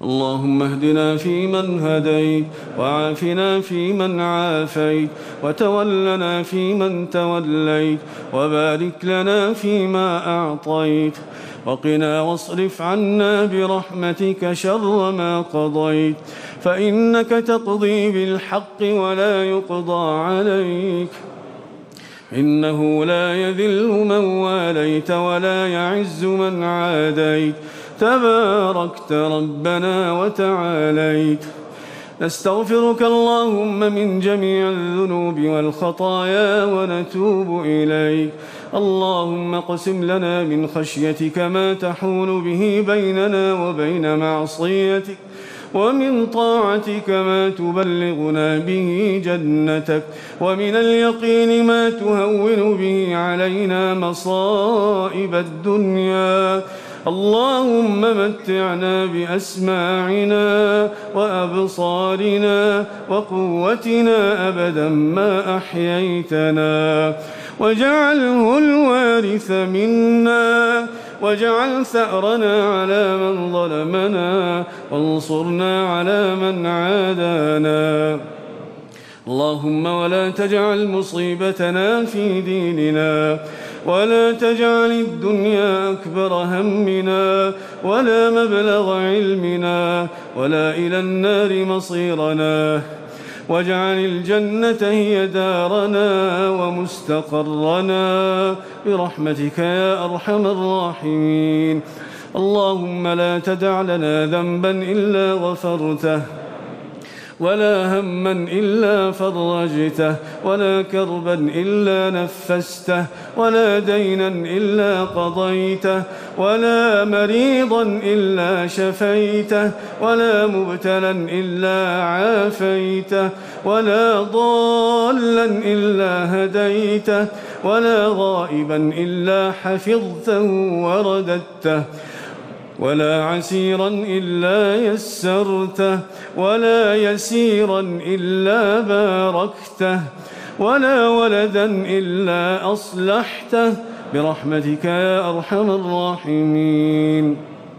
اللهم اهدنا فيمن هديت، وعافنا فيمن عافيت، وتولنا فيمن توليت، وبارك لنا فيما أعطيت، وقنا واصرف عنا برحمتك شر ما قضيت، فإنك تقضي بالحق ولا يقضى عليك، إنه لا يذل من واليت ولا يعز من عاديت، تباركت ربنا وتعاليت. نستغفرك اللهم من جميع الذنوب والخطايا ونتوب إليك. اللهم اقسم لنا من خشيتك ما تحول به بيننا وبين معصيتك، ومن طاعتك ما تبلغنا به جنتك، ومن اليقين ما تهون به علينا مصائب الدنيا. اللهم متعنا بأسماعنا وأبصارنا وقوتنا أبدا ما أحييتنا، واجعله الوارث منا، واجعل ثأرنا على من ظلمنا، وانصرنا على من عادانا. اللهم ولا تجعل مصيبتنا في ديننا، ولا تجعل الدنيا أكبر همنا، ولا مبلغ علمنا، ولا إلى النار مصيرنا، واجعل الجنة هي دارنا ومستقرنا برحمتك يا أرحم الراحمين. اللهم لا تدع لنا ذنبا إلا غفرته، ولا هما إلا فرجته، ولا كربا إلا نفسته، ولا دينا إلا قضيته، ولا مريضا إلا شفيته، ولا مبتلا إلا عافيته، ولا ضالا إلا هديته، ولا غائبا إلا حفظته ورددته، ولا عسيرا إلا يسرته، ولا يسيرا إلا باركته، ولا ولدا إلا أصلحته برحمتك يا أرحم الراحمين.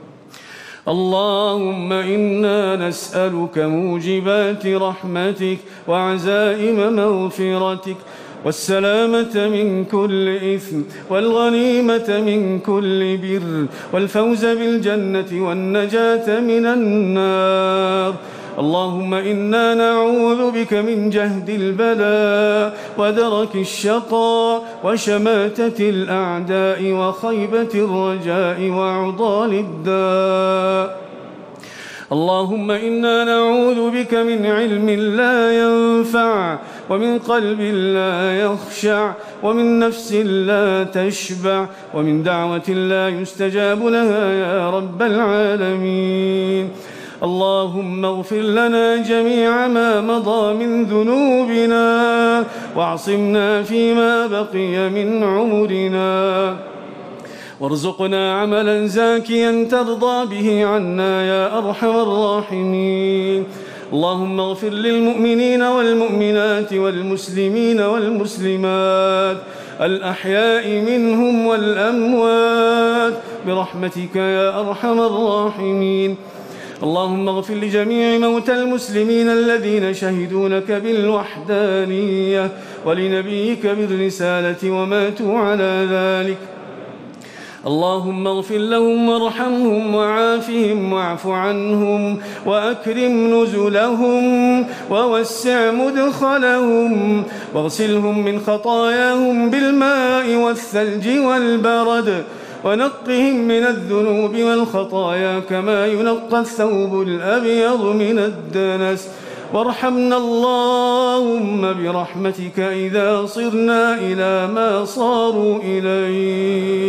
اللهم إنا نسألك موجبات رحمتك وعزائم مغفرتك، والسلامة من كل إثم، والغنيمة من كل بر، والفوز بالجنة والنجاة من النار. اللهم إنا نعوذ بك من جهد البلاء ودرك الشقاء وشماتة الأعداء وخيبة الرجاء وعضال الداء. اللهم إنا نعوذ بك من علم لا ينفع، ومن قلب لا يخشع، ومن نفس لا تشبع، ومن دعوة لا يستجاب لها يا رب العالمين. اللهم اغفر لنا جميع ما مضى من ذنوبنا، واعصمنا فيما بقي من عمرنا، وارزقنا عملا زاكيا ترضى به عنا يا أرحم الراحمين. اللهم اغفر للمؤمنين والمؤمنات والمسلمين والمسلمات الأحياء منهم والأموات برحمتك يا أرحم الراحمين. اللهم اغفر لجميع موتى المسلمين الذين شهدوا لك بالوحدانية ولنبيك بالرسالة وماتوا على ذلك. اللهم اغفر لهم وارحمهم وعافهم واعف عنهم وأكرم نزلهم ووسع مدخلهم، واغسلهم من خطاياهم بالماء والثلج والبرد، ونقهم من الذنوب والخطايا كما ينقى الثوب الأبيض من الدنس. وارحمنا اللهم برحمتك إذا صرنا إلى ما صاروا إليه.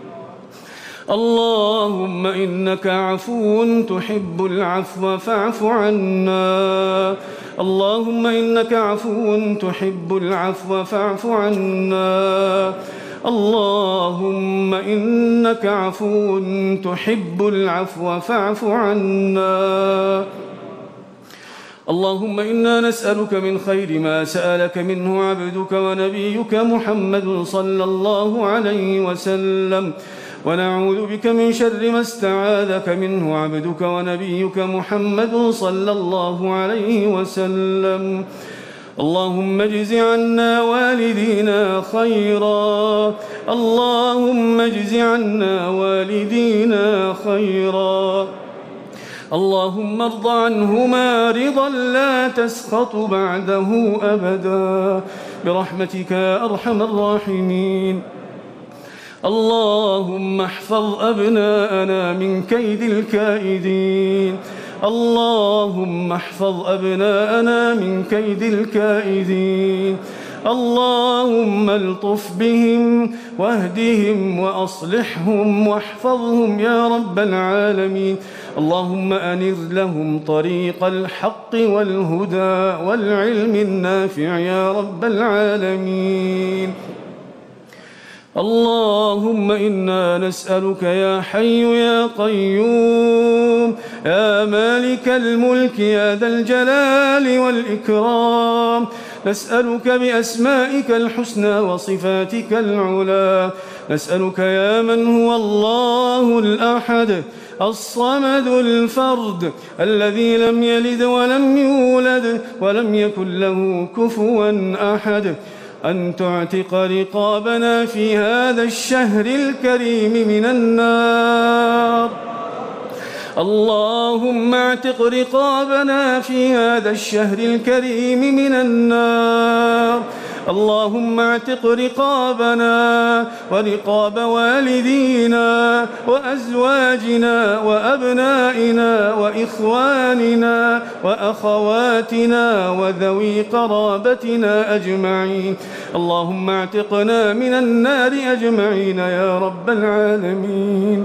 اللهم إنك عفو تحب العفو فاعف عنا. اللهم إنك عفو تحب العفو فاعف عنا. اللهم إنك عفو تحب العفو فاعف عنا. اللهم إنا نسألك من خير ما سألك منه عبدك ونبيك محمد صلى الله عليه وسلم، ونعوذ بك من شر ما استعاذك منه عبدك ونبيك محمد صلى الله عليه وسلم. اللهم اجز عنا والدينا خيرا، اللهم اجز عنا والدينا خيرا، اللهم ارض عنهما رضا لا تسخط بعده أبدا برحمتك يا أرحم الراحمين. اللهم احفظ أبناءنا من كيد الكائدين، اللهم احفظ أبناءنا من كيد الكائدين، اللهم الطف بهم واهدهم وأصلحهم واحفظهم يا رب العالمين. اللهم أنر لهم طريق الحق والهدى والعلم النافع يا رب العالمين. اللهم إنا نسألك يا حي يا قيوم يا مالك الملك يا ذا الجلال والإكرام، نسألك بأسمائك الحسنى وصفاتك العلى، نسألك يا من هو الله الأحد الصمد الفرد الذي لم يلد ولم يولد ولم يكن له كفوا أحد، أن تعتق رقابنا في هذا الشهر الكريم من النار. اللهم اعتق رقابنا في هذا الشهر الكريم من النار. اللهم اعتق رقابنا ورقاب والدينا وأزواجنا وأبنائنا وإخواننا وأخواتنا وذوي قرابتنا أجمعين. اللهم اعتقنا من النار أجمعين يا رب العالمين.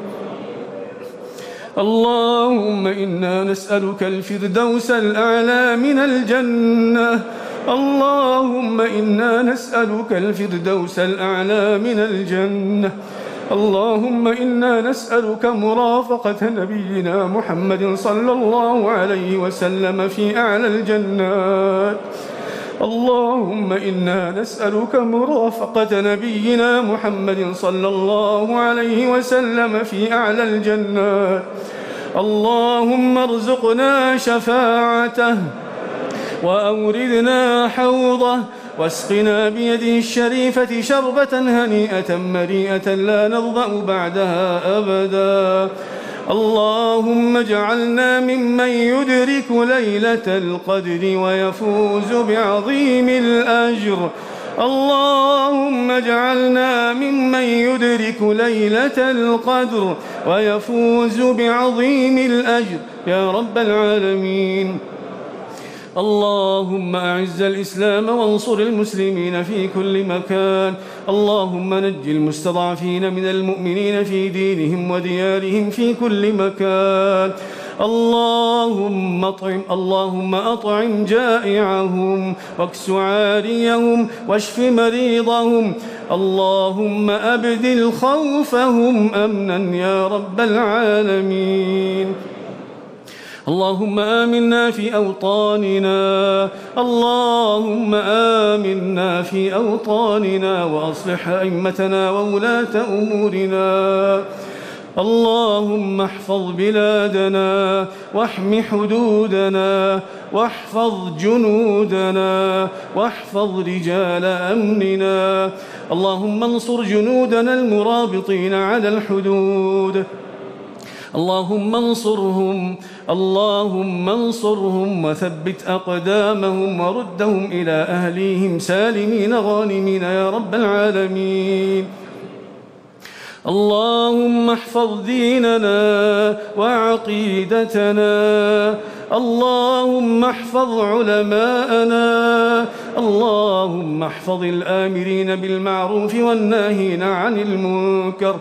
اللهم إنا نسألك الفردوس الأعلى من الجنة، اللهم إنا نسألك الفردوس الأعلى من الجنة. اللهم إنا نسألك مرافقة نبينا محمد صلى الله عليه وسلم في أعلى الجنات. اللهم إنا نسألك مرافقة نبينا محمد صلى الله عليه وسلم في أعلى الجنات. اللهم ارزقنا شفاعته وأوردنا حوضه واسقنا بيده الشريفة شربة هنيئة مريئة لا نظمأ بعدها أبدا. اللهم اجعلنا ممن يدرك ليلة القدر ويفوز بعظيم الأجر. اللهم اجعلنا ممن يدرك ليلة القدر ويفوز بعظيم الأجر يا رب العالمين. اللهم أعز الإسلام وانصر المسلمين في كل مكان. اللهم نج المستضعفين من المؤمنين في دينهم وديارهم في كل مكان. اللهم أطعم جائعهم واكس عاريهم واشف مريضهم. اللهم أبدل خوفهم أمنا يا رب العالمين. اللهم آمنا في أوطاننا، اللهم آمنا في أوطاننا وأصلح أئمتنا وولاة أمورنا. اللهم احفظ بلادنا واحم حدودنا واحفظ جنودنا واحفظ رجال أمننا. اللهم انصر جنودنا المرابطين على الحدود. اللهم انصرهم وثبت أقدامهم وردهم إلى أهليهم سالمين غانمين يا رب العالمين. اللهم احفظ ديننا وعقيدتنا. اللهم احفظ علماءنا. اللهم احفظ الآمرين بالمعروف والناهين عن المنكر.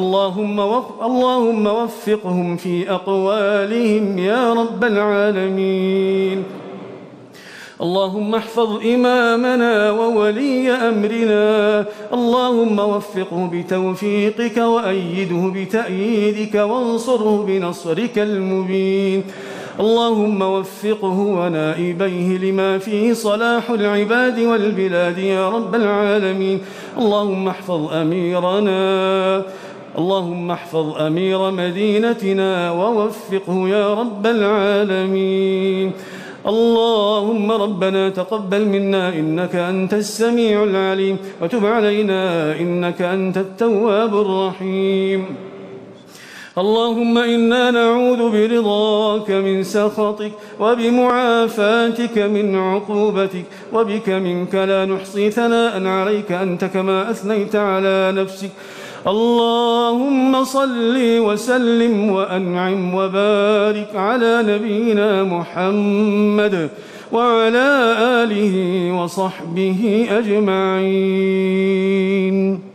اللهم وفقهم في أقوالهم يا رب العالمين. اللهم احفظ إمامنا وولي أمرنا. اللهم وفقه بتوفيقك وأيده بتأييدك وانصره بنصرك المبين. اللهم وفقه ونائبيه لما فيه صلاح العباد والبلاد يا رب العالمين. اللهم احفظ أميرنا اللهم احفظ أمير مدينتنا ووفقه يا رب العالمين. اللهم ربنا تقبل منا إنك أنت السميع العليم، وتب علينا إنك أنت التواب الرحيم. اللهم إنا نعوذ برضاك من سخطك وبمعافاتك من عقوبتك، وبك منك لا نحصي ثناء عليك أنت كما أثنيت على نفسك. اللهم صل وسلم وأنعم وبارك على نبينا محمد وعلى آله وصحبه أجمعين.